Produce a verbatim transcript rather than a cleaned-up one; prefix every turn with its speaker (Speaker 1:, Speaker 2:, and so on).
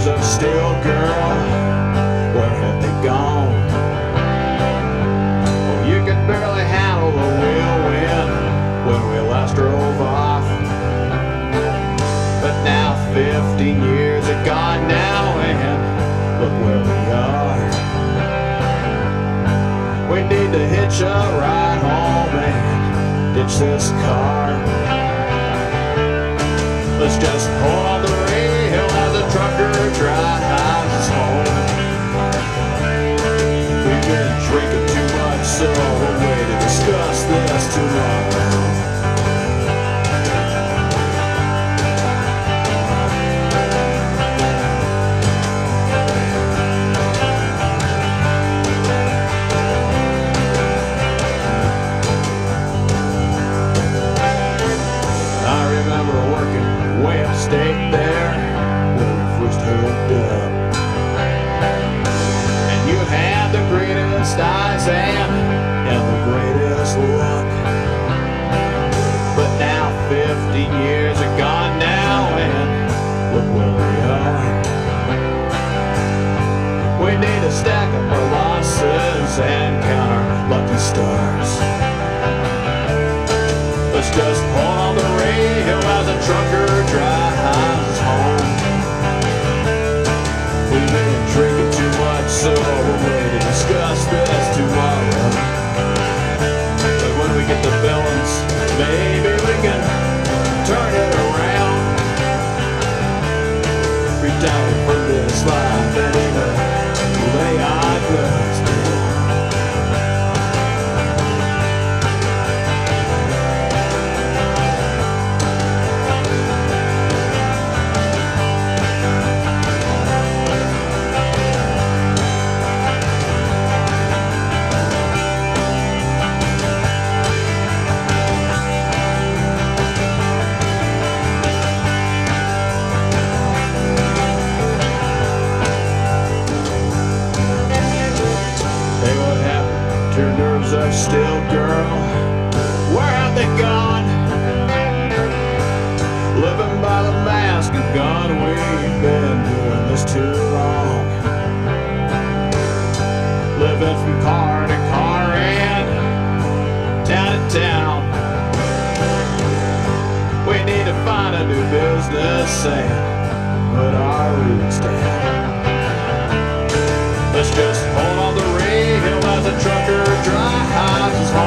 Speaker 1: nerves of steel, girl, where have they gone? Oh, you could barely handle the whirlwind when we last drove off. But now fifteen years are gone now, and look where we are. We need to hitch a ride home and ditch this car. Let's just hold on the rail as a trucker drives home. We've been drinking too much, so we'll wait to discuss this tomorrow. Way upstate there, where we first hooked up. And you had the greatest eyes and, and the greatest look. But now fifteen years are gone now, and look where we are. We need to stack up our losses and count our lucky stars. Let's just hold on the rail as a trucker drives home. We've been drinking too much, so we're ready to discuss this tomorrow. But when we get the balance, maybe we can turn it around. Retire from this life and even lay our gloves down. Your nerves are still, girl, where have they gone? Living by the mask and gun, we've been doing this too long. Living from car to car and town to town. We need to find a new business and put our roots down. Let's just hold on the rail as a trucker drives his home.